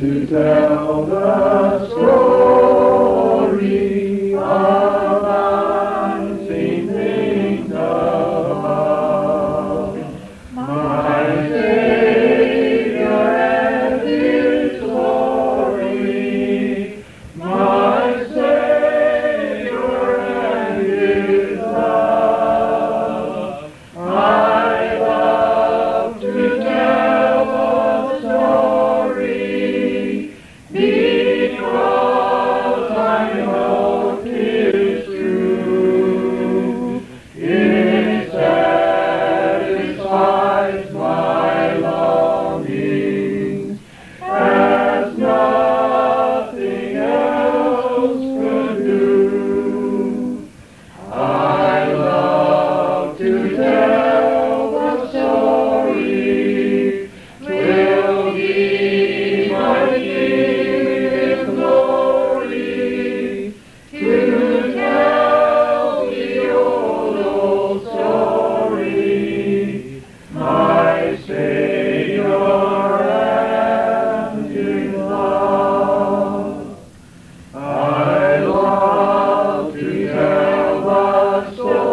to tell the story of unseen things above. My Savior and His glory, my Savior and His love. I love to tell the story because I know 'tis true. It satisfies my longings as nothing else could do. I love to tell the story, 'twill be my King glory, to tell the old story, my Savior and His love. I love to tell the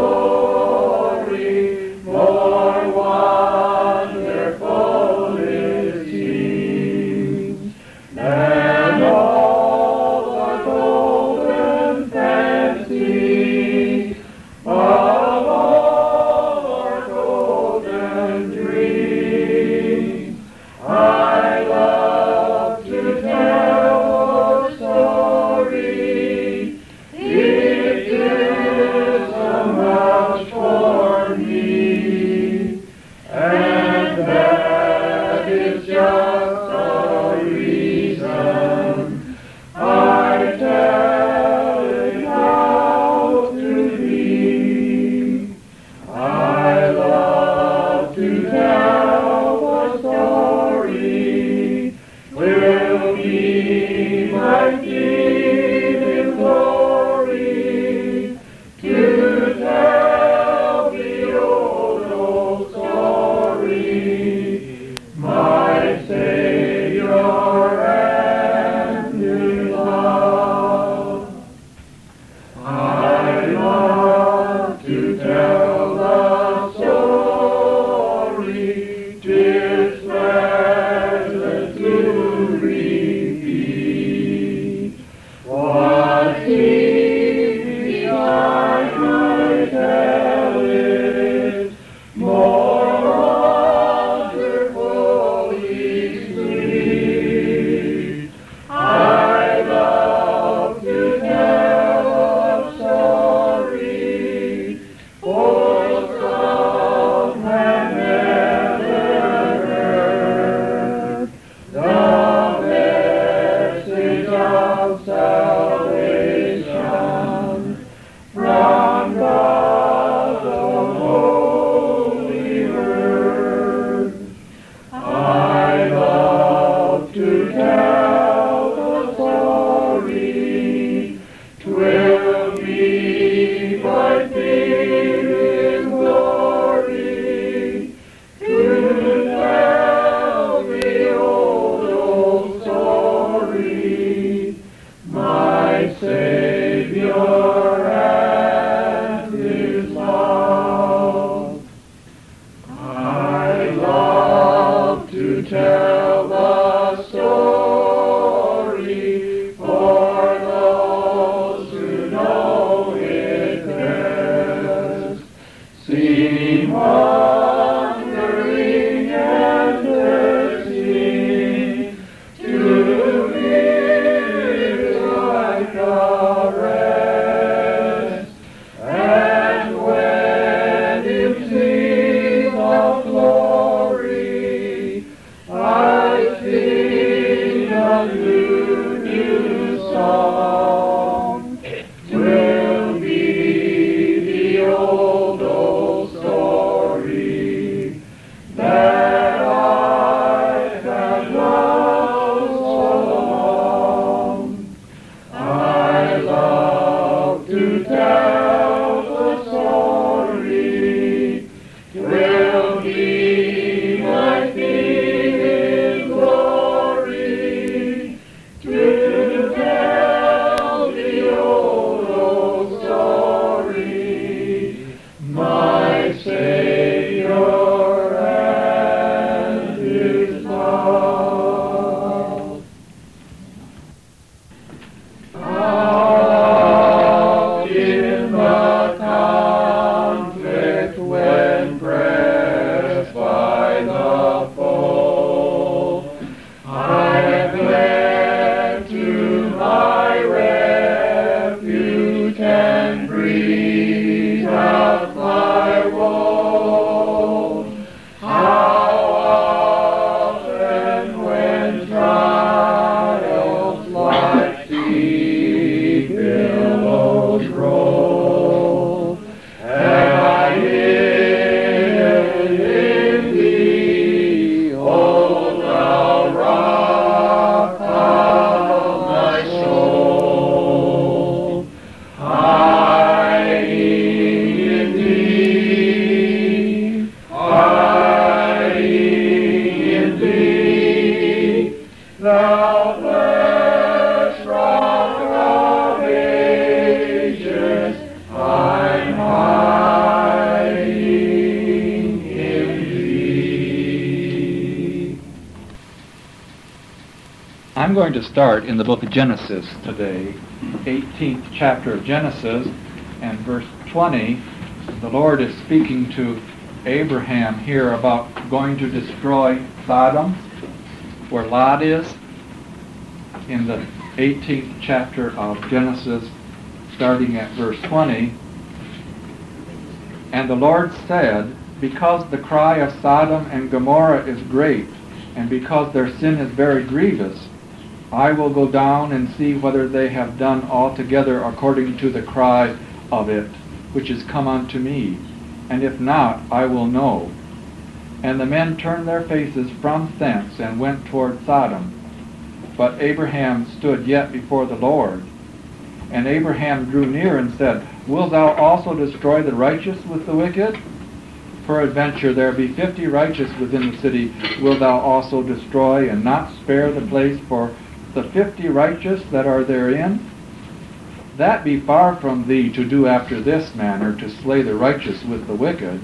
story, more wonderful it seems than all the golden fancy of all our golden dreams. I love to tell the story. It is so much for me, and that is just the reason I tell it out to thee. I love to tell the story, will be my King glory, to tell the old story, my Savior and His love. I love to tell the story, 'tis pleasant to repeat what seems behind I tell it, more wonderfully sweet. I love to tell a story, for some have never heard the message of salvation from God's holy word. I love to tell the story, 'twill be my King glory, to tell the old story, my Savior and His love. I love to tell the story, for those who know it best seem hungering and thirsty to live like a rest. And when it sees of glory, I sing a new song. 'Twill be the old story that I've had loved so long. I love to tell the story, 'twill be my King love. Out in the conflict when pressed by the foe, I have fled to my refuge and breathed out my woe. How often when trials like sea billows roll, have I hid in thee, O thou rock of my soul. Hiding in thee, hiding in thee, thou blessed rock of ages, I'm hiding in thee. I'm going to start in the book of Genesis today, 18th chapter of Genesis, and verse 20. The Lord is speaking to Abraham here about going to destroy Sodom, where Lot is, in the 18th chapter of Genesis, starting at verse 20. And the Lord said, because the cry of Sodom and Gomorrah is great, and because their sin is very grievous, I will go down and see whether they have done altogether according to the cry of it, which is come unto me. And if not, I will know. And the men turned their faces from thence and went toward Sodom. But Abraham stood yet before the Lord. And Abraham drew near and said, wilt thou also destroy the righteous with the wicked? Peradventure there be 50 righteous within the city. Wilt thou also destroy and not spare the place for the 50 righteous that are therein? That be far from thee to do after this manner, to slay the righteous with the wicked.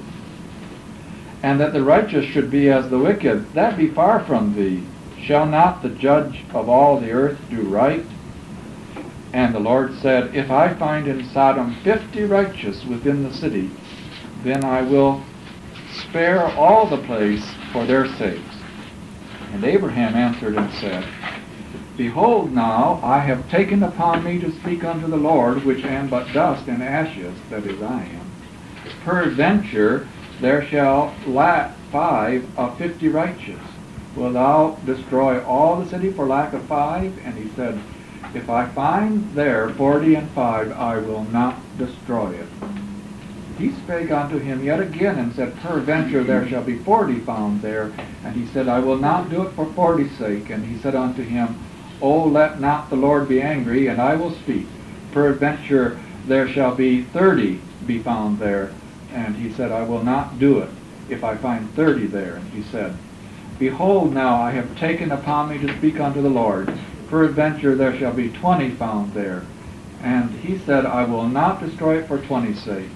And that the righteous should be as the wicked, that be far from thee. Shall not the judge of all the earth do right? And the Lord said, if I find in Sodom 50 righteous within the city, then I will spare all the place for their sakes. And Abraham answered and said, behold, now I have taken upon me to speak unto the Lord, which am but dust and ashes, that is, I am. Peradventure there shall lack 5 of 50 righteous. Wilt thou destroy all the city for lack of 5? And he said, if I find there 40 and 5, I will not destroy it. He spake unto him yet again, and said, peradventure there shall be 40 found there. And he said, I will not do it for 40's sake. And he said unto him, O let not the Lord be angry, and I will speak. Peradventure there shall be 30 be found there. And he said, I will not do it, if I find 30 there. And he said, behold, now I have taken upon me to speak unto the Lord. Peradventure there shall be 20 found there. And he said, I will not destroy it for 20's sake.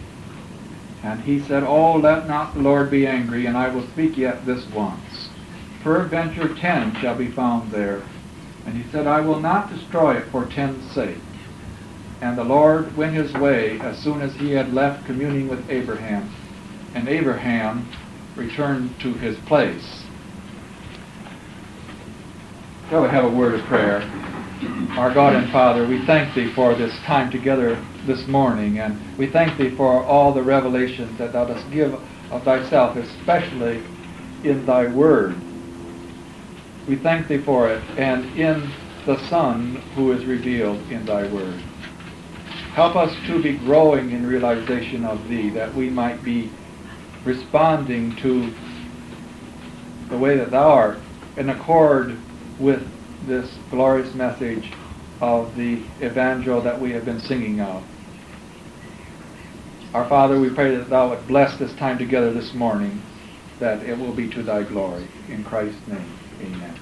And he said, O let not the Lord be angry, and I will speak yet this once. Peradventure 10 shall be found there. And he said, I will not destroy it for 10's sake. And the Lord went his way as soon as he had left communing with Abraham. And Abraham returned to his place. Shall we have a word of prayer? Our God and Father, we thank thee for this time together this morning, and we thank thee for all the revelations that thou dost give of thyself, especially in thy word. We thank thee for it, and in the Son who is revealed in thy word. Help us to be growing in realization of thee, that we might be responding to the way that thou art in accord with this glorious message of the evangel that we have been singing of. Our Father, we pray that thou would bless this time together this morning, that it will be to thy glory. In Christ's name, amen.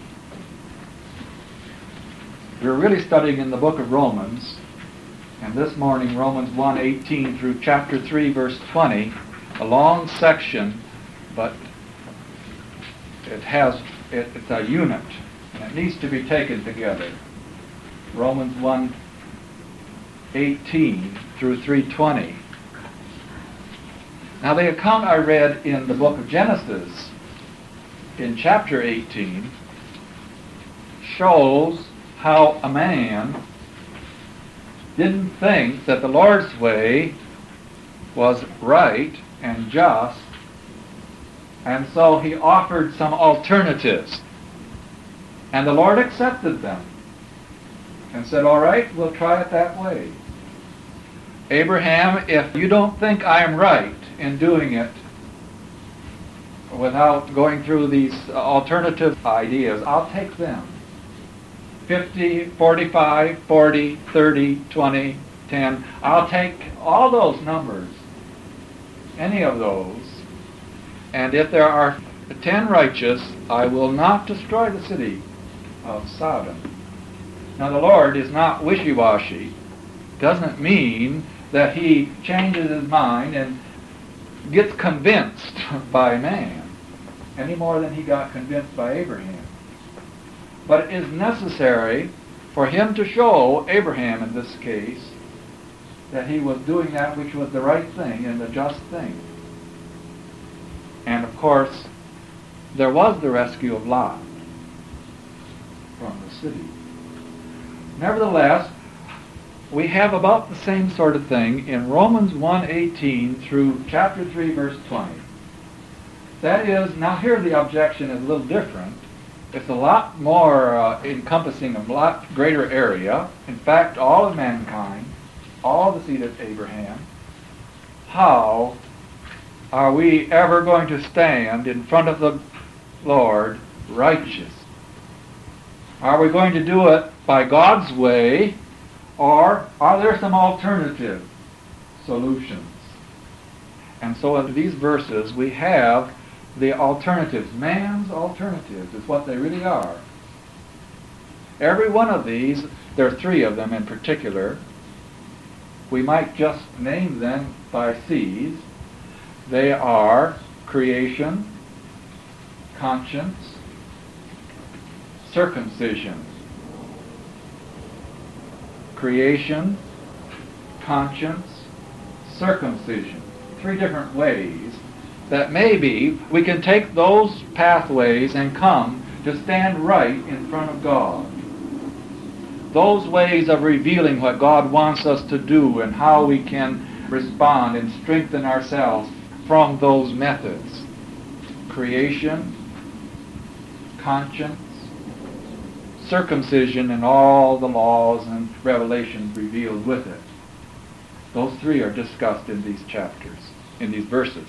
We're really studying in the book of Romans, and this morning Romans 1:18 through chapter 3, verse 20, a long section, but it's a unit, and it needs to be taken together. Romans 1:18 through 3:20. Now the account I read in the book of Genesis, in chapter 18, shows how a man didn't think that the Lord's way was right and just, and so he offered some alternatives. And the Lord accepted them and said, all right, we'll try it that way. Abraham, if you don't think I am right in doing it without going through these alternative ideas, I'll take them. 50, 45, 40, 30, 20, 10. I'll take all those numbers, any of those. And if there are 10 righteous, I will not destroy the city of Sodom. Now the Lord is not wishy-washy. Doesn't mean that he changes his mind and gets convinced by man any more than he got convinced by Abraham. But it is necessary for him to show Abraham in this case that he was doing that which was the right thing and the just thing. And of course, there was the rescue of Lot from the city. Nevertheless, we have about the same sort of thing in Romans 1:18 through chapter 3, verse 20. That is, now here the objection is a little different. It's a lot more encompassing a lot greater area. In fact, all of mankind, all the seed of Abraham. How are we ever going to stand in front of the Lord righteous? Are we going to do it by God's way, or are there some alternative solutions? And so in these verses we have the alternatives. Man's alternatives is what they really are. Every one of these, there are 3 of them in particular. We might just name them by C's. They are creation, conscience, circumcision. Creation, conscience, circumcision. 3 different ways that maybe we can take those pathways and come to stand right in front of God. Those ways of revealing what God wants us to do and how we can respond and strengthen ourselves from those methods. Creation, conscience, circumcision, and all the laws and revelations revealed with it. Those 3 are discussed in these chapters, in these verses.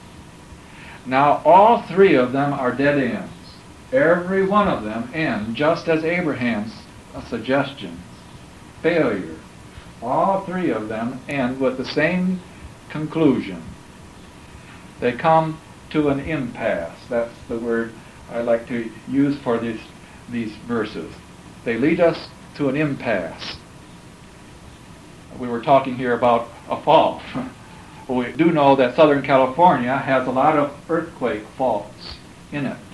Now, all 3 of them are dead ends. Every one of them end just as Abraham's suggestions. Failure. All 3 of them end with the same conclusion. They come to an impasse. That's the word I like to use for these verses. They lead us to an impasse. We were talking here about a fault. We do know that Southern California has a lot of earthquake faults in it.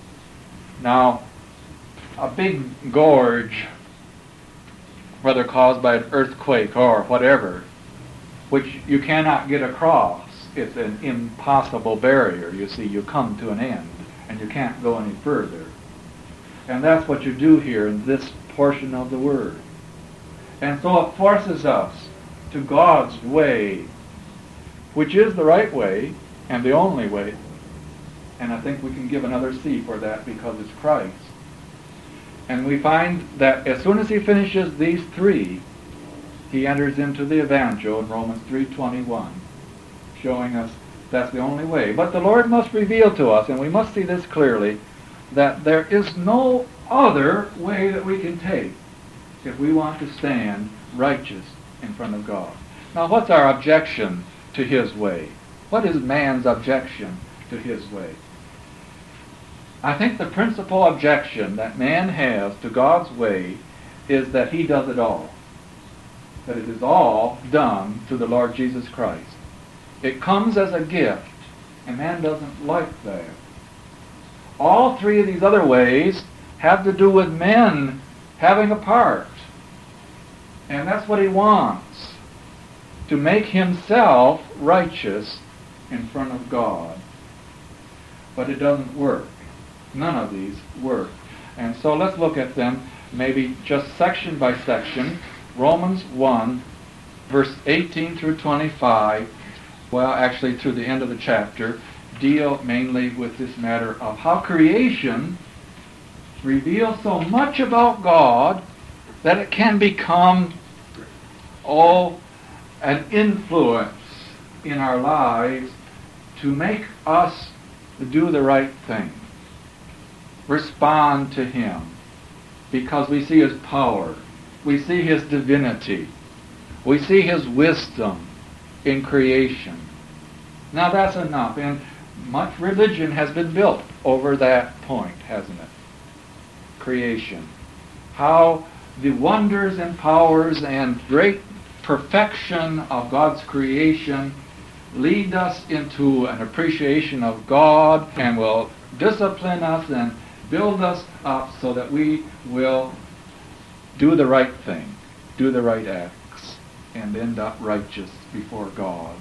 Now, a big gorge, whether caused by an earthquake or whatever, which you cannot get across, it's an impossible barrier. You see, you come to an end, and you can't go any further. And that's what you do here in this portion of the Word. And so it forces us to God's way, which is the right way and the only way. And I think we can give another C for that because it's Christ. And we find that as soon as he finishes these 3, he enters into the Evangel in Romans 3:21, showing us that's the only way. But the Lord must reveal to us, and we must see this clearly, that there is no other way that we can take if we want to stand righteous in front of God. Now, what's our objection to his way? What is man's objection to his way? I think the principal objection that man has to God's way is that he does it all. That it is all done through the Lord Jesus Christ. It comes as a gift, and man doesn't like that. All three of these other ways have to do with men having a part. And that's what he wants, to make himself righteous in front of God. But it doesn't work. None of these work. And so let's look at them maybe just section by section. Romans 1, verse 18 through 25, well, actually through the end of the chapter, deal mainly with this matter of how creation reveals so much about God that it can become, an influence in our lives to make us do the right thing, respond to him, because we see his power, we see his divinity, we see his wisdom in creation. Now that's enough, and much religion has been built over that point, hasn't it? Creation. How the wonders and powers and great perfection of God's creation lead us into an appreciation of God and will discipline us and build us up so that we will do the right thing, do the right acts, and end up righteous before God.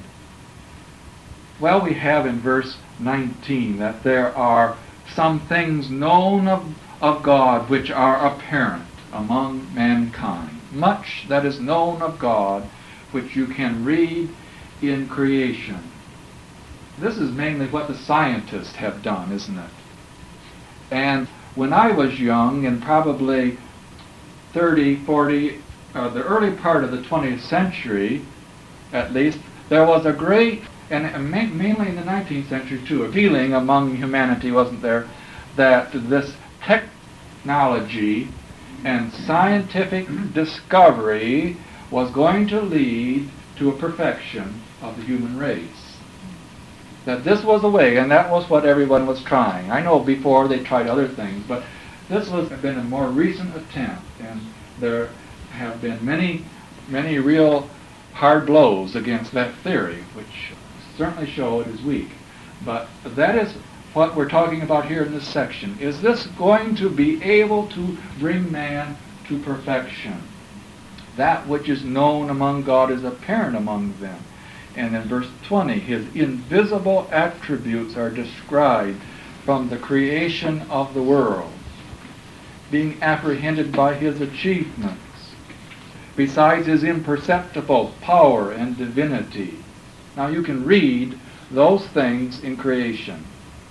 Well, we have in verse 19 that there are some things known of God which are apparent among mankind. Much that is known of God which you can read in creation. This is mainly what the scientists have done, isn't it? And when I was young, in probably 30, 40, the early part of the 20th century, at least, there was a great, and mainly in the 19th century too, a feeling among humanity, wasn't there, that this technology and scientific discovery was going to lead to a perfection of the human race. That this was the way, and that was what everyone was trying. I know before they tried other things, but this has been a more recent attempt, and there have been many, many real hard blows against that theory, which certainly show it is weak. But that is what we're talking about here in this section. Is this going to be able to bring man to perfection? That which is known among God is apparent among them. And in verse 20, his invisible attributes are described from the creation of the world, being apprehended by his achievements, besides his imperceptible power and divinity. Now you can read those things in creation.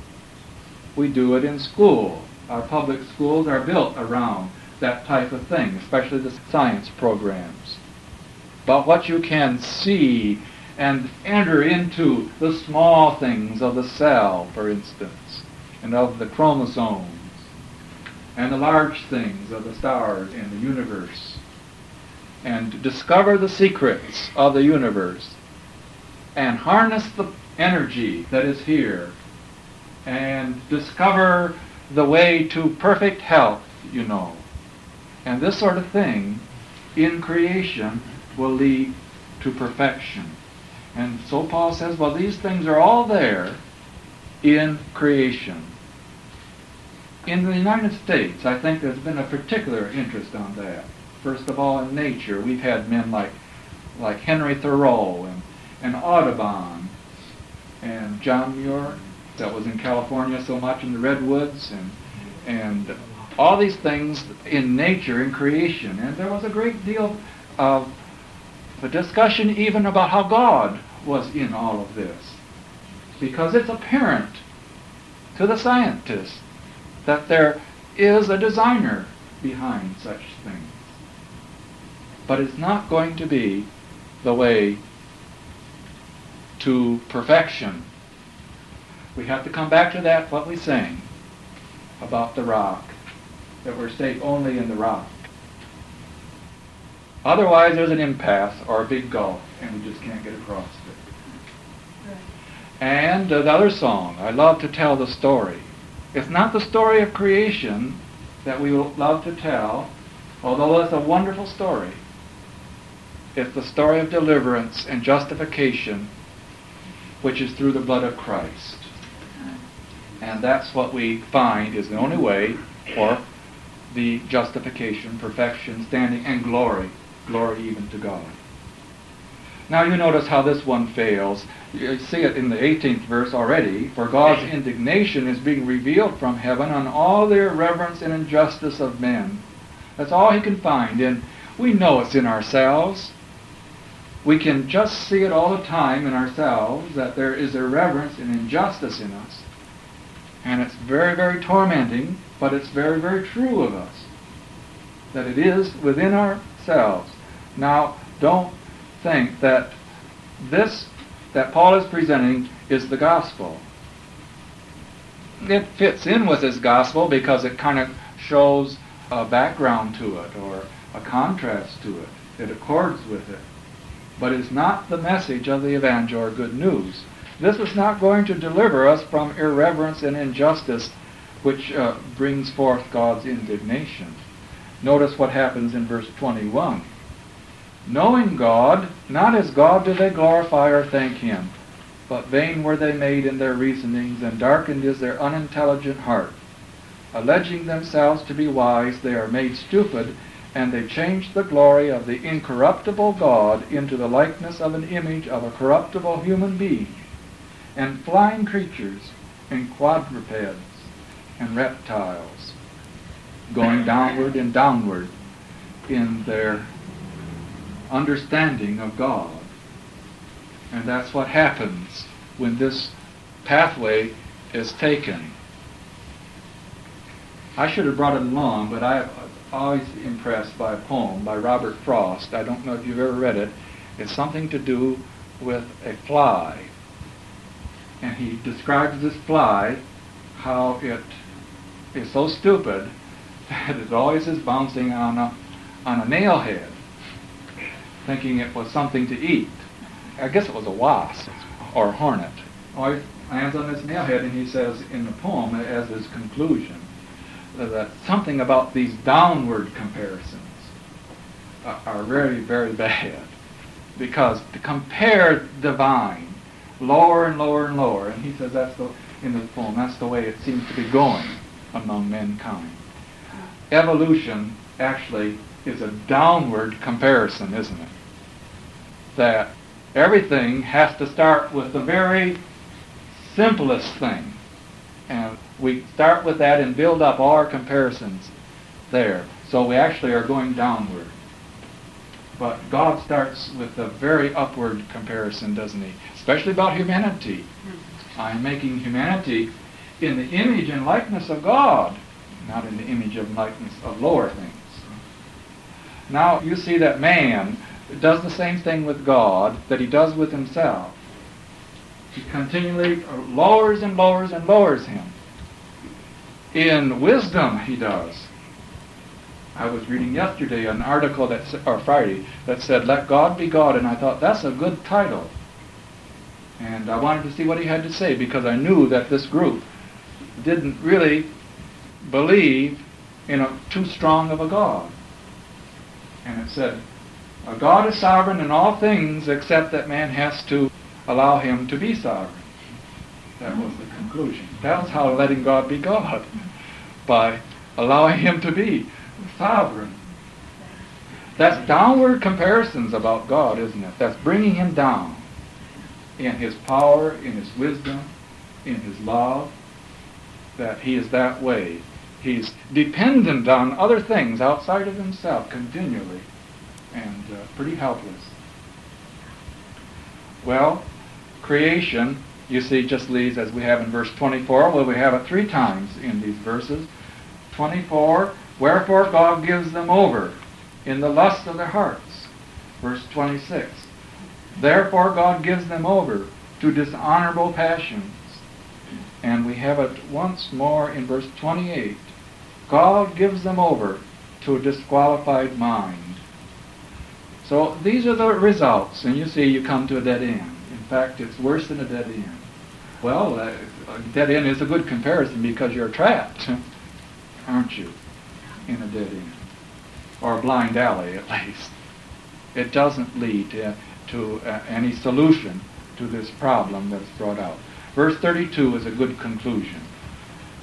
We do it in school. Our public schools are built around that type of thing, especially the science programs. But what you can see and enter into the small things of the cell, for instance, and of the chromosomes, and the large things of the stars and the universe, and discover the secrets of the universe, and harness the energy that is here, and discover the way to perfect health, you know. And this sort of thing in creation will lead to perfection. And so Paul says, well, these things are all there in creation. In the United States, I think there's been a particular interest on that. First of all, in nature, we've had men like Henry Thoreau and Audubon and John Muir, that was in California so much in the redwoods, and all these things in nature, in creation. And there was a great deal of a discussion even about how God was in all of this, because it's apparent to the scientists that there is a designer behind such things. But it's not going to be the way to perfection. We have to come back to that, what we sang about the rock, that we're safe only in the rock. Otherwise, there's an impasse or a big gulf, and we just can't get across it. Right. And the other song, I love to tell the story. It's not the story of creation that we love to tell, although it's a wonderful story. It's the story of deliverance and justification, which is through the blood of Christ. And that's what we find is the only way for the justification, perfection, standing, and glory even to God. Now you notice how this one fails. You see it in the 18th verse already. For God's indignation is being revealed from heaven on all the irreverence and injustice of men. That's all he can find. And we know it's in ourselves. We can just see it all the time in ourselves, that there is irreverence and injustice in us. And it's very, very tormenting, but it's very, very true of us. That it is within ourselves. Now, don't think that this that Paul is presenting is the gospel. It fits in with his gospel because it kind of shows a background to it or a contrast to it. It accords with it. But it's not the message of the evangel or good news. This is not going to deliver us from irreverence and injustice, which brings forth God's indignation. Notice what happens in verse 21. Knowing God, not as God do they glorify or thank him, but vain were they made in their reasonings, and darkened is their unintelligent heart. Alleging themselves to be wise, they are made stupid, and they change the glory of the incorruptible God into the likeness of an image of a corruptible human being, and flying creatures, and quadrupeds, and reptiles, going downward and downward in their understanding of God. And that's what happens when this pathway is taken. I should have brought it along, but I'm always impressed by a poem by Robert Frost. I don't know if you've ever read it. It's something to do with a fly. And he describes this fly, how it is so stupid that it always is bouncing on a nail head, thinking it was something to eat. I guess it was a wasp or a hornet. Always lands on this nail head, and he says in the poem as his conclusion that something about these downward comparisons are very, very bad. Because to compare divine lower and lower and lower, and he says in the poem, that's the way it seems to be going among mankind. Evolution actually is a downward comparison, isn't it? That everything has to start with the very simplest thing. And we start with that and build up all our comparisons there. So we actually are going downward. But God starts with a very upward comparison, doesn't he? Especially about humanity. I'm making humanity in the image and likeness of God, not in the image and likeness of lower things. Now you see that man does the same thing with God that he does with himself. He continually lowers and lowers and lowers him. In wisdom he does. I was reading yesterday an article or Friday that said, "Let God be God," and I thought that's a good title. And I wanted to see what he had to say because I knew that this group didn't really believe in too strong of a God. And it said, God is sovereign in all things except that man has to allow him to be sovereign. That was the conclusion. That was how letting God be God, by allowing him to be sovereign. That's downward comparisons about God, isn't it? That's bringing him down in his power, in his wisdom, in his love, that he is that way. He's dependent on other things outside of himself continually, and pretty helpless. Well, creation, you see, just leads, as we have in verse 24, well, we have it 3 times in these verses. 24, wherefore God gives them over in the lust of their hearts. Verse 26, therefore God gives them over to dishonorable passions. And we have it once more in verse 28, God gives them over to a disqualified mind. So these are the results, and you see you come to a dead end. In fact, it's worse than a dead end. Well, a dead end is a good comparison because you're trapped, aren't you, in a dead end, or a blind alley at least. It doesn't lead to any solution to this problem that's brought out. Verse 32 is a good conclusion.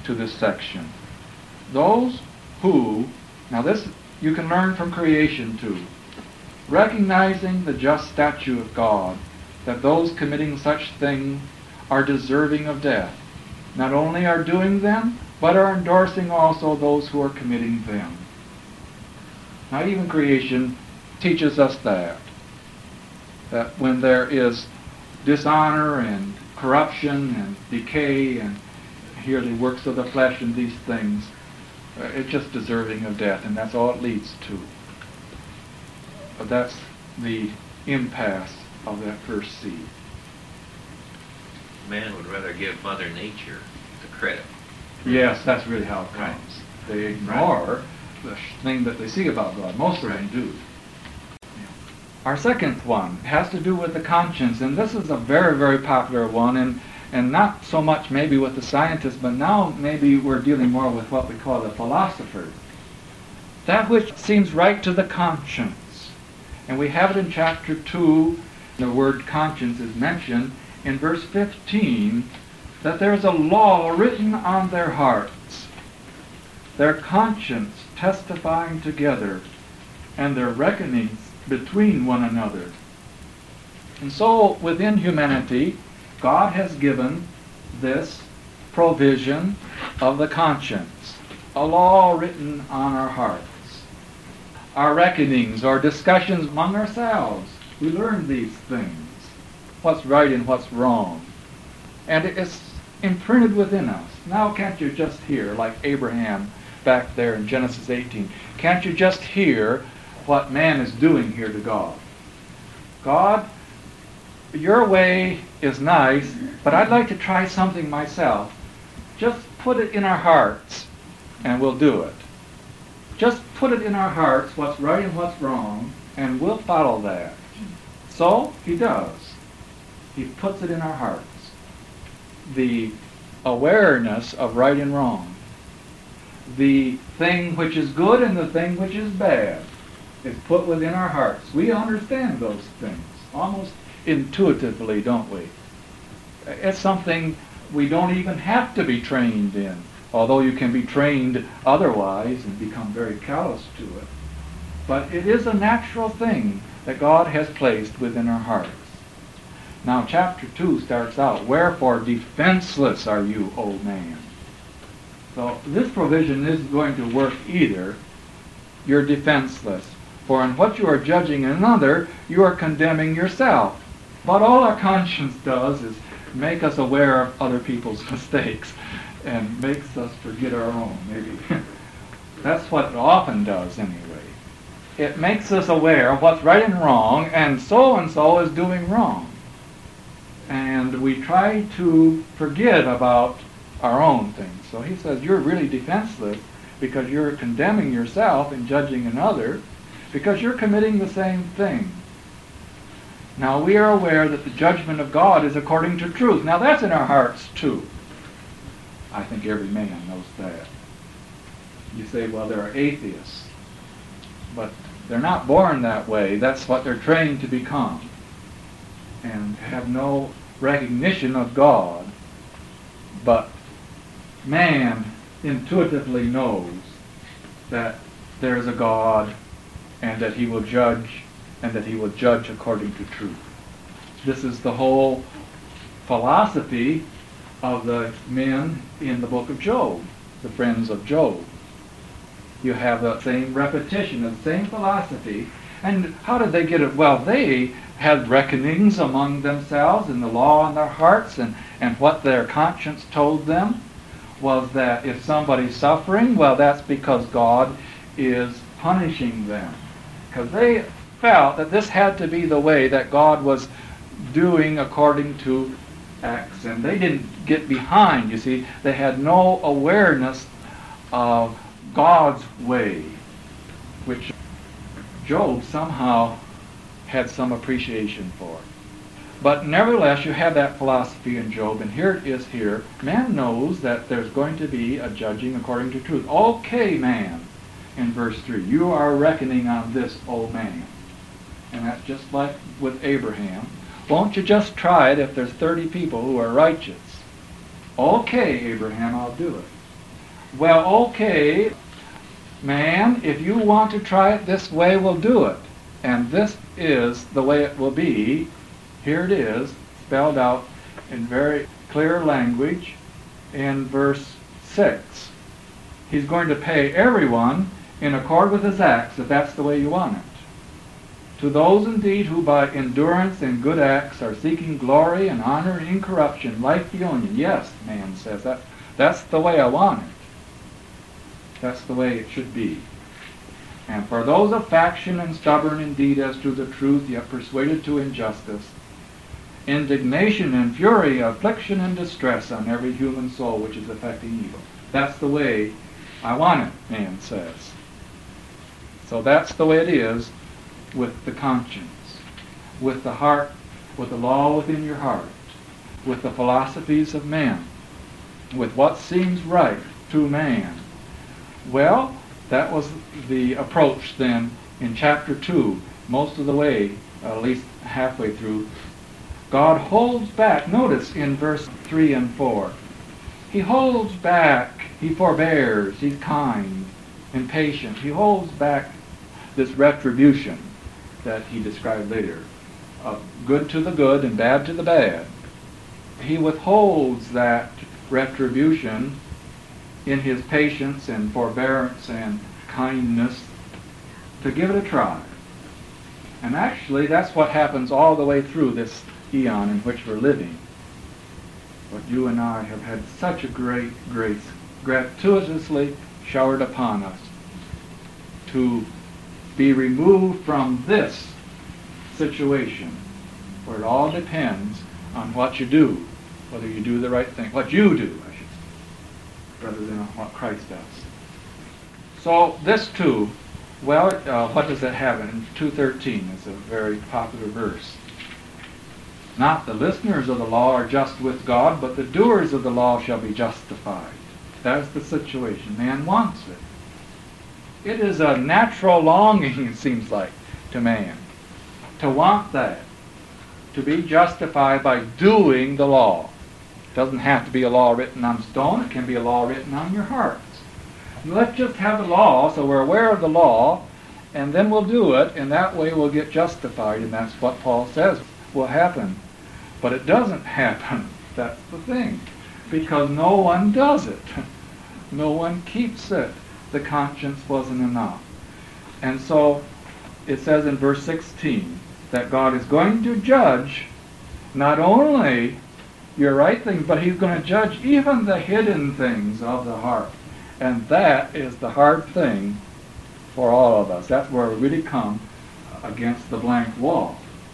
to this section. Those who, now this you can learn from creation too, recognizing the just statute of God, that those committing such things are deserving of death, not only are doing them, but are endorsing also those who are committing them. Now even creation teaches us that when there is dishonor and corruption and decay and here the works of the flesh and these things, it's just deserving of death, and that's all it leads to. But that's the impasse of that first seed. Man would rather give Mother Nature the credit. Yes, that's really how it comes. Right. They ignore the thing that they see about God. Most of them do. Our second one has to do with the conscience, and this is a very, very popular one, and not so much maybe with the scientists, but now maybe we're dealing more with what we call the philosophers. That which seems right to the conscience. And we have it in chapter 2, the word conscience is mentioned in verse 15, that there's a law written on their hearts, their conscience testifying together, and their reckonings between one another. And so within humanity, God has given this provision of the conscience, a law written on our hearts. Our reckonings, our discussions among ourselves, we learn these things, what's right and what's wrong. And it's imprinted within us. Now can't you just hear, like Abraham back there in Genesis 18, can't you just hear what man is doing here to God? God, your way is nice, but I'd like to try something myself. Just put it in our hearts, and we'll do it. Just put it in our hearts, what's right and what's wrong, and we'll follow that. So, he does. He puts it in our hearts. The awareness of right and wrong. The thing which is good and the thing which is bad is put within our hearts. We understand those things almost intuitively, don't we? It's something we don't even have to be trained in, although you can be trained otherwise and become very callous to it. But it is a natural thing that God has placed within our hearts. Now chapter 2 starts out, "Wherefore defenseless are you, O man." So this provision isn't going to work either. You're defenseless. For in what you are judging another, you are condemning yourself. But all our conscience does is make us aware of other people's mistakes and makes us forget our own, maybe. That's what it often does anyway. It makes us aware of what's right and wrong, and so is doing wrong. And we try to forget about our own things. So he says you're really defenseless because you're condemning yourself and judging another because you're committing the same thing. Now we are aware that the judgment of God is according to truth. Now that's in our hearts too. I think every man knows that. You say, well, there are atheists. But they're not born that way. That's what they're trained to become. And have no recognition of God. But man intuitively knows that there is a God and that he will judge and that he will judge according to truth. This is the whole philosophy of the men in the book of Job, the friends of Job. You have the same repetition of the same philosophy. And how did they get it? Well, they had reckonings among themselves and the law in their hearts, and what their conscience told them was that if somebody's suffering, well, that's because God is punishing them. Because they felt that this had to be the way that God was doing according to Acts. And they didn't get behind, you see. They had no awareness of God's way, which Job somehow had some appreciation for. But nevertheless, you have that philosophy in Job, and here it is here. Man knows that there's going to be a judging according to truth. Okay, man, in verse 3, you are reckoning on this, O man. And that's just like with Abraham. Won't you just try it if there's 30 people who are righteous? Okay, Abraham, I'll do it. Well, okay, man, if you want to try it this way, we'll do it. And this is the way it will be. Here it is, spelled out in very clear language in verse 6. He's going to pay everyone in accord with his acts, if that's the way you want it. To those indeed who by endurance and good acts are seeking glory and honor and incorruption, like the onion. Yes, man says, that's the way I want it. That's the way it should be. And for those of faction and stubborn indeed as to the truth, yet persuaded to injustice, indignation and fury, affliction and distress on every human soul which is affecting evil. That's the way I want it, man says. So that's the way it is with the conscience, with the heart, with the law within your heart, with the philosophies of men, with what seems right to man. Well, that was the approach then in chapter 2, most of the way, at least halfway through. God holds back. Notice in verse 3 and 4. He holds back, he forbears, he's kind and patient. He holds back this retribution that he described later, of good to the good and bad to the bad. He withholds that retribution in his patience and forbearance and kindness to give it a try. And actually that's what happens all the way through this eon in which we're living. But you and I have had such a great grace gratuitously showered upon us to be removed from this situation where it all depends on what you do, whether you do the right thing, what you do, I should say, rather than on what Christ does. So this too, well, what does it have in 2:13? It's a very popular verse. Not the listeners of the law are just with God, but the doers of the law shall be justified. That's the situation. Man wants it. It is a natural longing, it seems like, to man, to want that, to be justified by doing the law. It doesn't have to be a law written on stone. It can be a law written on your hearts. Let's just have the law so we're aware of the law, and then we'll do it, and that way we'll get justified, and that's what Paul says will happen. But it doesn't happen. That's the thing. Because no one does it. No one keeps it. The conscience wasn't enough. And so it says in verse 16 that God is going to judge not only your right things, but he's going to judge even the hidden things of the heart. And that is the hard thing for all of us. That's where we really come against the blank wall.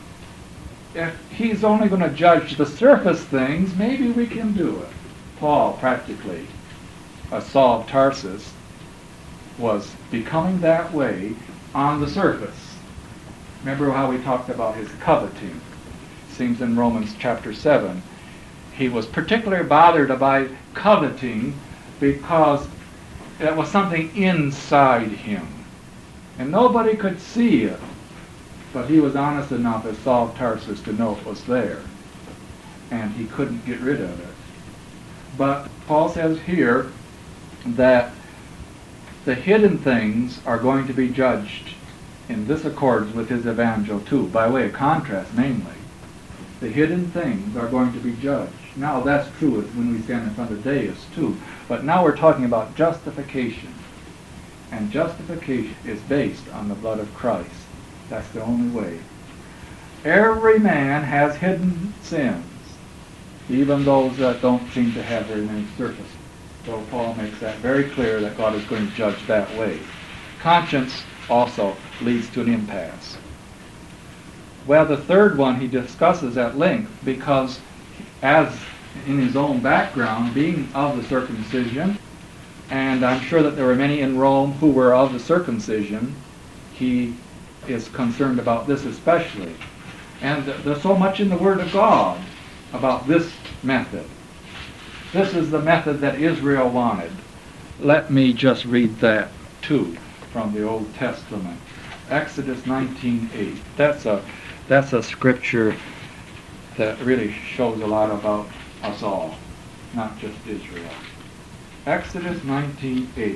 If he's only going to judge the surface things, maybe we can do it. Paul, practically, Saul of Tarsus, was becoming that way on the surface. Remember how we talked about his coveting. It seems in Romans chapter 7. He was particularly bothered by coveting because it was something inside him. And nobody could see it. But he was honest enough as Saul of Tarsus to know it was there. And he couldn't get rid of it. But Paul says here that the hidden things are going to be judged in this accords with his evangel too, by way of contrast mainly. The hidden things are going to be judged. Now that's true when we stand in front of deists too. But now we're talking about justification. And justification is based on the blood of Christ. That's the only way. Every man has hidden sins, even those that don't seem to have very many surfaces. So Paul makes that very clear that God is going to judge that way. Conscience also leads to an impasse. Well, the third one he discusses at length because as in his own background, being of the circumcision, and I'm sure that there were many in Rome who were of the circumcision, he is concerned about this especially. And there's so much in the Word of God about this method. This is the method that Israel wanted. Let me just read that too from the Old Testament. Exodus 19:8. That's a scripture that really shows a lot about us all, not just Israel. Exodus 19:8.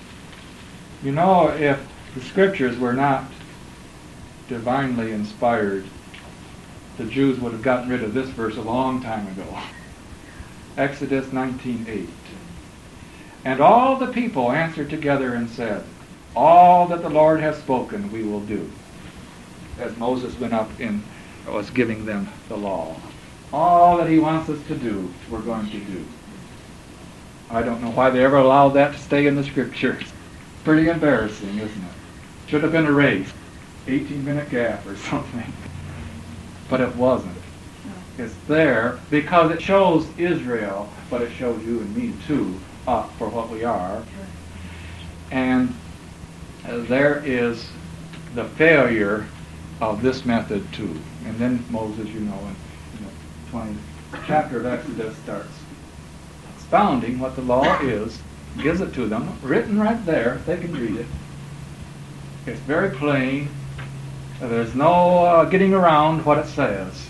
You know, if the scriptures were not divinely inspired, the Jews would have gotten rid of this verse a long time ago. Exodus 19:8. And all the people answered together and said, all that the Lord has spoken we will do. As Moses went up and was giving them the law. All that he wants us to do, we're going to do. I don't know why they ever allowed that to stay in the scriptures. Pretty embarrassing, isn't it? Should have been erased. 18-minute gap or something. But it wasn't. It's there because it shows Israel, but it shows you and me too, up for what we are. And there is the failure of this method too. And then Moses, in the 20th chapter of Exodus starts expounding what the law is, gives it to them, written right there, they can read it. It's very plain. There's no getting around what it says.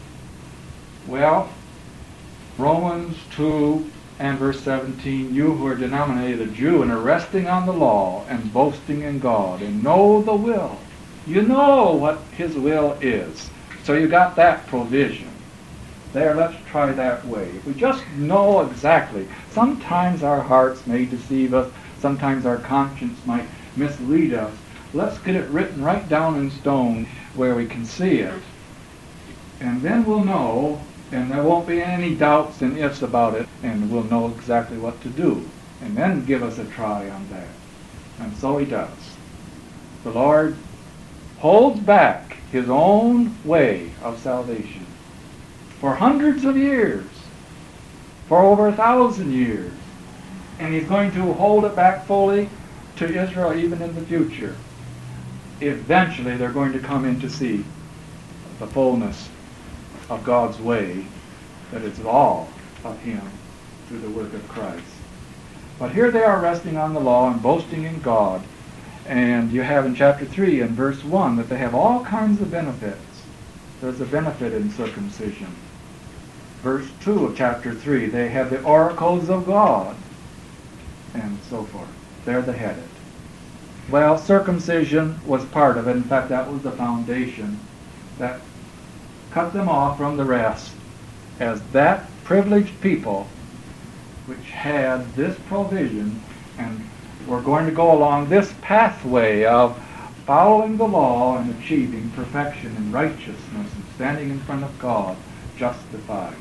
Well, Romans 2 and verse 17, you who are denominated a Jew and are resting on the law and boasting in God and know the will. You know what his will is. So you got that provision. There, let's try that way. If we just know exactly, sometimes our hearts may deceive us, sometimes our conscience might mislead us. Let's get it written right down in stone where we can see it. And then we'll know, and there won't be any doubts and ifs about it, and we'll know exactly what to do. And then give us a try on that. And so he does. The Lord holds back his own way of salvation for hundreds of years, for over 1,000 years. And he's going to hold it back fully to Israel even in the future. Eventually they're going to come in to see the fullness of God's way, that it's all of him through the work of Christ. But here they are resting on the law and boasting in God. And you have in chapter 3 and verse 1 that they have all kinds of benefits. There's a benefit in circumcision. Verse 2 of chapter 3, they have the oracles of God, and so forth. There they had it. Well, circumcision was part of it. In fact, that was the foundation that cut them off from the rest as that privileged people which had this provision and were going to go along this pathway of following the law and achieving perfection and righteousness and standing in front of God justified.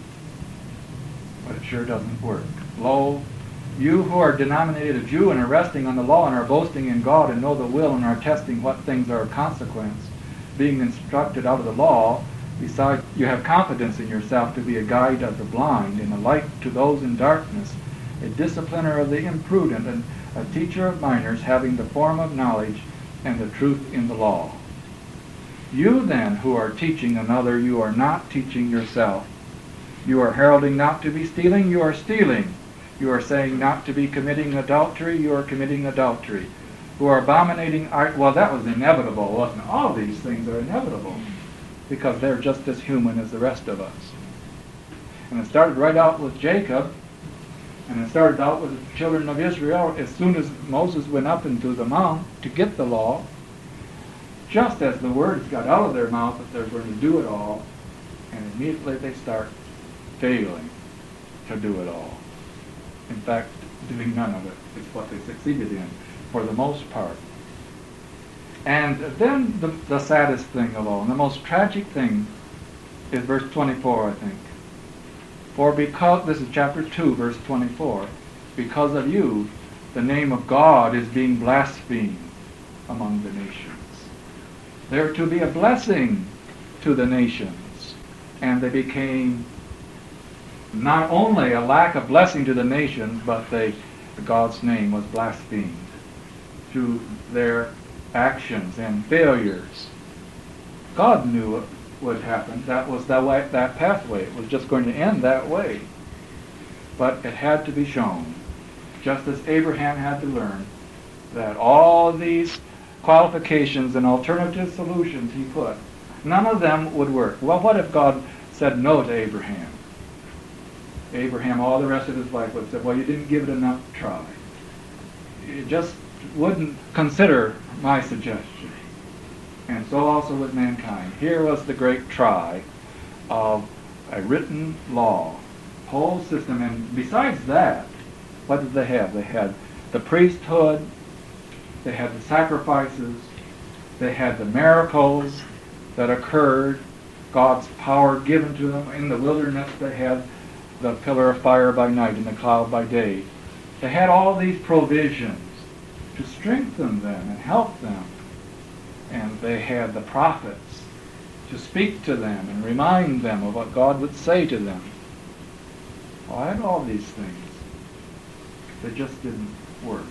But it sure doesn't work. Lo, you who are denominated a Jew and are resting on the law and are boasting in God and know the will and are testing what things are of consequence, being instructed out of the law, besides you have confidence in yourself to be a guide of the blind and a light to those in darkness, a discipliner of the imprudent and a teacher of minors, having the form of knowledge and the truth in the law. You then who are teaching another, you are not teaching yourself. You are heralding not to be stealing, you are stealing. You are saying not to be committing adultery, you are committing adultery. Who are abominating, well, that was inevitable, wasn't it? All these things are inevitable because they're just as human as the rest of us. And it started right out with Jacob, and it started out with the children of Israel as soon as Moses went up into the mount to get the law. Just as the words got out of their mouth that they're going to do it all, and immediately they start failing to do it all. In fact, doing none of it is what they succeeded in, for the most part. And then the saddest thing of all, and the most tragic thing, is verse 24, I think. For because, this is chapter 2, verse 24, because of you, the name of God is being blasphemed among the nations. They're to be a blessing to the nations. And they became not only a lack of blessing to the nations, but God's name was blasphemed through their actions and failures. God knew it would happen. That was that pathway. It was just going to end that way. But it had to be shown, just as Abraham had to learn, that all these qualifications and alternative solutions he put, none of them would work. Well, what if God said no to Abraham? Abraham all the rest of his life would have said, well, you didn't give it enough try. You just wouldn't consider my suggestion. And so also with mankind. Here was the great try of a written law, whole system. And besides that, what did they have? They had the priesthood, they had the sacrifices, they had the miracles that occurred, God's power given to them. In the wilderness they had the pillar of fire by night and the cloud by day. They had all these provisions to strengthen them and help them. And they had the prophets to speak to them and remind them of what God would say to them. Well, I had all these things. They just didn't work.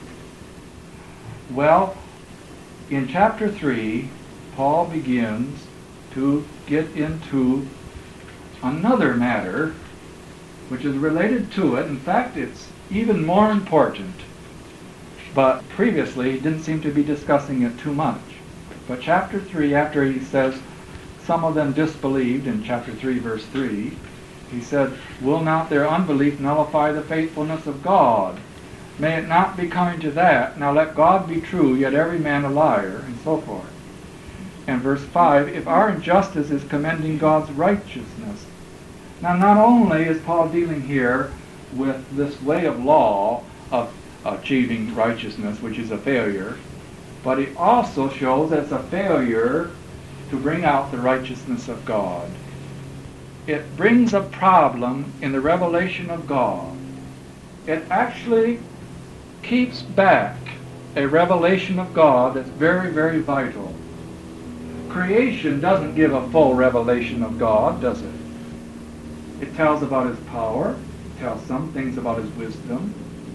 Well, in chapter 3, Paul begins to get into another matter which is related to it. In fact, it's even more important. But previously, he didn't seem to be discussing it too much. But chapter 3, after he says, some of them disbelieved in chapter 3, verse 3, he said, will not their unbelief nullify the faithfulness of God? May it not be coming to that. Now let God be true, yet every man a liar, and so forth. And verse 5, if our injustice is commending God's righteousness. Now not only is Paul dealing here with this way of law of achieving righteousness, which is a failure, but he also shows that it's a failure to bring out the righteousness of God. It brings a problem in the revelation of God. It actually keeps back a revelation of God that's very, very vital. Creation doesn't give a full revelation of God, does it? It tells about his power, it tells some things about his wisdom.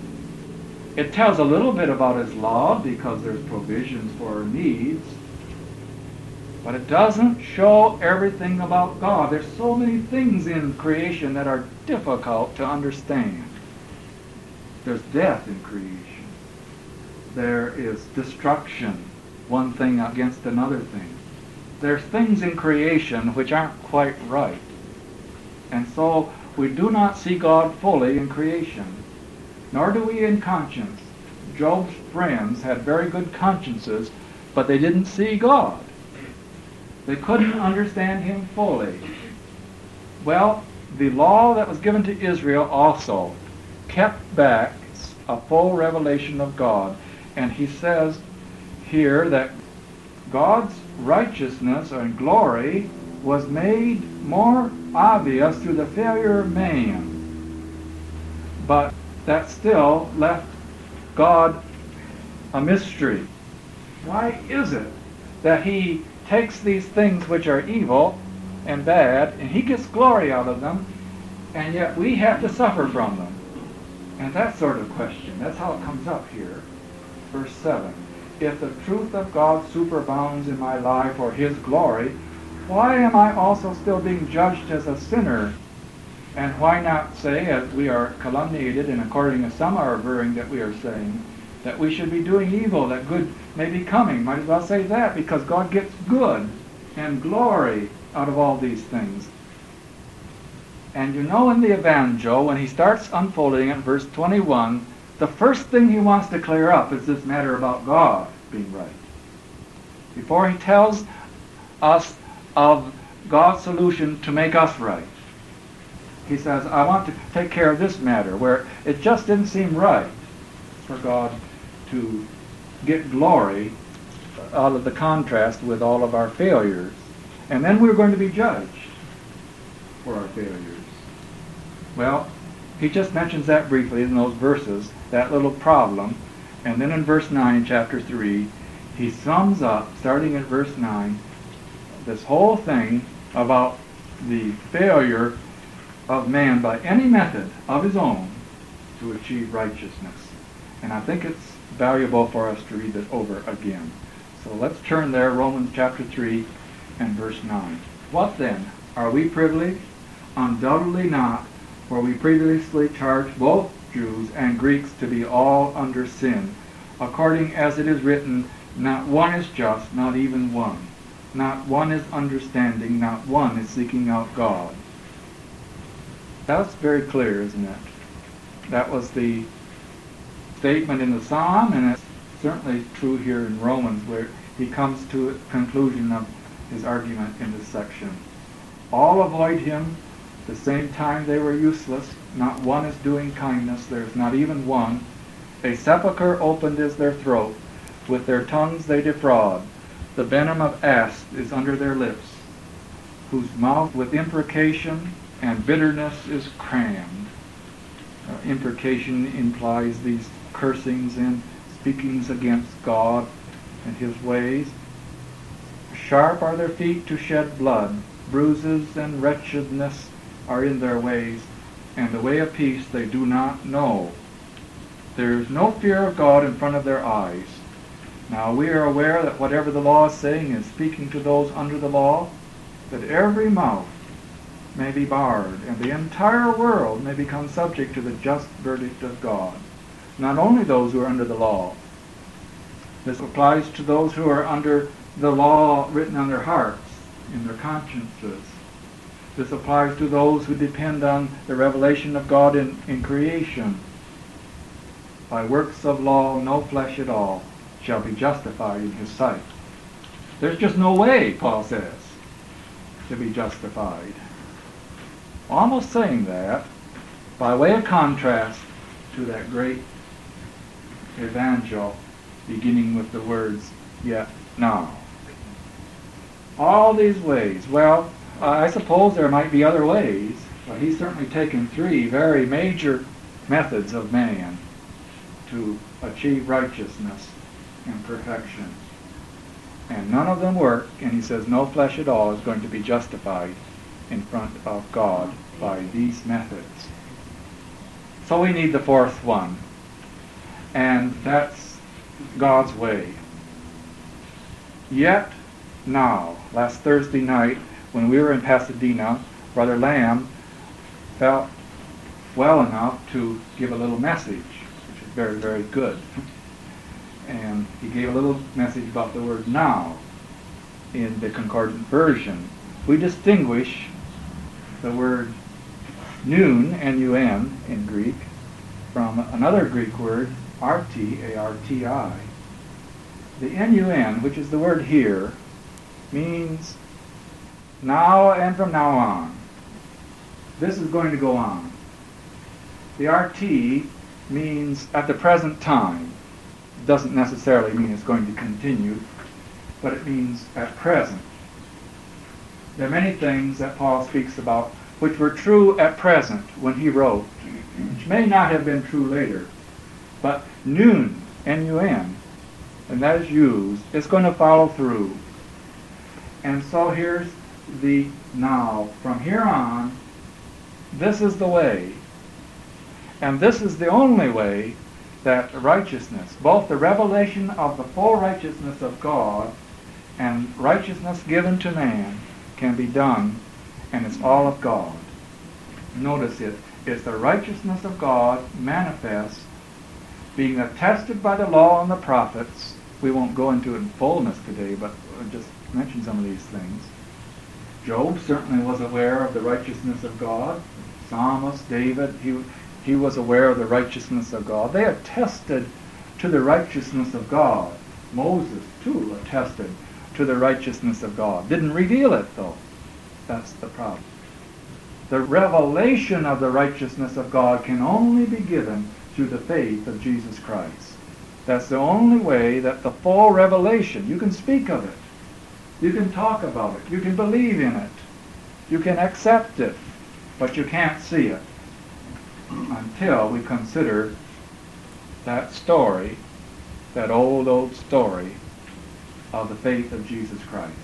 It tells a little bit about his law because there's provisions for our needs. But it doesn't show everything about God. There's so many things in creation that are difficult to understand. There's death in creation. There is destruction, one thing against another thing. There's things in creation which aren't quite right. And so we do not see God fully in creation. Nor do we in conscience. Job's friends had very good consciences, but they didn't see God. They couldn't understand him fully. Well, the law that was given to Israel also kept back a full revelation of God. And he says here that God's righteousness and glory was made more obvious through the failure of man. But that still left God a mystery. Why is it that he takes these things which are evil and bad, and he gets glory out of them, and yet we have to suffer from them? And that sort of question, that's how it comes up here. Verse 7, if the truth of God superabounds in my life for his glory, why am I also still being judged as a sinner? And why not say, as we are calumniated, and according to some are averring that we are saying, that we should be doing evil, that good may be coming? Might as well say that, because God gets good and glory out of all these things. And you know, in the Evangel, when he starts unfolding it, verse 21, the first thing he wants to clear up is this matter about God being right. Before he tells us of God's solution to make us right, he says, I want to take care of this matter, where it just didn't seem right for God to get glory out of the contrast with all of our failures. And then we're going to be judged for our failures. Well, he just mentions that briefly in those verses, that little problem. And then in verse 9, chapter 3, he sums up, starting at verse 9, this whole thing about the failure of man by any method of his own to achieve righteousness. And I think it's valuable for us to read it over again. So let's turn there, Romans chapter 3 and verse 9. What then? Are we privileged? Undoubtedly not, for we previously charged both Jews and Greeks to be all under sin, according as it is written, not one is just, not even one. Not one is understanding, not one is seeking out God. That's very clear, isn't it? That was the statement in the Psalm, and it's certainly true here in Romans, where he comes to a conclusion of his argument in this section. All avoid him. At the same time they were useless. Not one is doing kindness. There's not even one. A sepulchre opened is their throat. With their tongues they defraud. The venom of asp is under their lips, whose mouth with imprecation and bitterness is crammed. Imprecation implies these cursings and speakings against God and his ways. Sharp are their feet to shed blood. Bruises and wretchedness are in their ways, and the way of peace they do not know. There is no fear of God in front of their eyes. Now we are aware that whatever the law is saying is speaking to those under the law, that every mouth may be barred, and the entire world may become subject to the just verdict of God. Not only those who are under the law. This applies to those who are under the law written on their hearts, in their consciences. This applies to those who depend on the revelation of God in creation. By works of law, no flesh at all shall be justified in his sight. There's just no way, Paul says, to be justified. Almost saying that by way of contrast to that great evangel beginning with the words, yet now. All these ways. Well, I suppose there might be other ways, but he's certainly taken three very major methods of man to achieve righteousness and perfection. And none of them work, and he says no flesh at all is going to be justified in front of God by these methods. So we need the fourth one, and that's God's way. Yet now, last Thursday night, when we were in Pasadena, Brother Lamb felt well enough to give a little message, which is very, very good. And he gave a little message about the word now in the Concordant Version. We distinguish the word noon, N-U-N, in Greek, from another Greek word, arti, A-R-T-I. The N-U-N, which is the word here, means now and from now on. This is going to go on. The RT means at the present time. It doesn't necessarily mean it's going to continue, but it means at present. There are many things that Paul speaks about which were true at present when he wrote, which may not have been true later. But noon, N-U-N, and that is used, it's going to follow through. And so here's the now. From here on, this is the way. And this is the only way that righteousness, both the revelation of the full righteousness of God and righteousness given to man, can be done, and it's all of God. Notice it. It's the righteousness of God manifest, being attested by the law and the prophets. We won't go into it in fullness today, but we'll just mention some of these things. Job certainly was aware of the righteousness of God. Psalmist, David, he was aware of the righteousness of God. They attested to the righteousness of God. Moses, too, attested to the righteousness of God. Didn't reveal it, though. That's the problem. The revelation of the righteousness of God can only be given through the faith of Jesus Christ. That's the only way that the full revelation, you can speak of it, you can talk about it, you can believe in it, you can accept it, but you can't see it until we consider that story, that old story of the faith of Jesus Christ.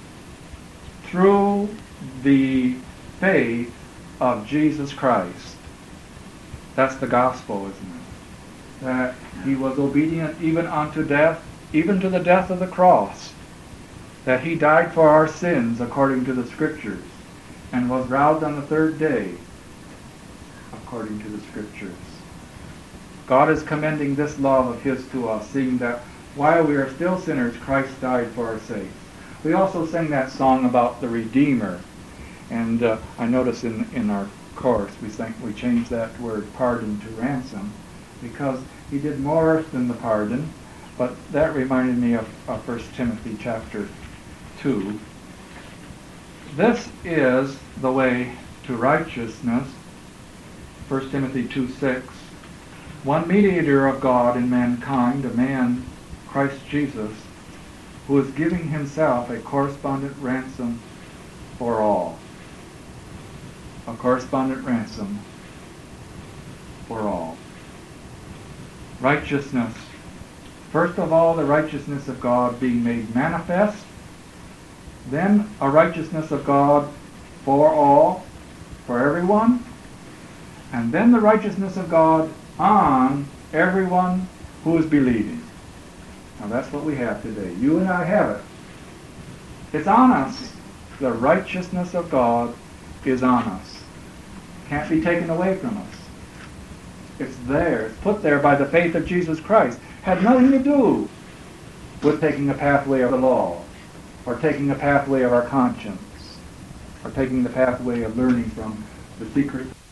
Through the faith of Jesus Christ, that's the gospel, isn't it? That he was obedient even unto death, even to the death of the cross. That he died for our sins according to the Scriptures, and was roused on the third day according to the Scriptures. God is commending this love of his to us, seeing that while we are still sinners, Christ died for our sake. We also sang that song about the Redeemer. And I notice in our course. We changed that word pardon to ransom because he did more than the pardon. But that reminded me of 1 Timothy chapter 2. This is the way to righteousness. 1 Timothy 2:6. One mediator of God and mankind, a man, Christ Jesus, who is giving himself a correspondent ransom for all. A correspondent ransom for all. Righteousness. First of all, the righteousness of God being made manifest. Then a righteousness of God for all, for everyone. And then the righteousness of God on everyone who is believing. Now that's what we have today. You and I have it. It's on us. The righteousness of God is on us. Can't be taken away from us. It's there. It's put there by the faith of Jesus Christ. Had nothing to do with taking a pathway of the law, or taking a pathway of our conscience, or taking the pathway of learning from the secret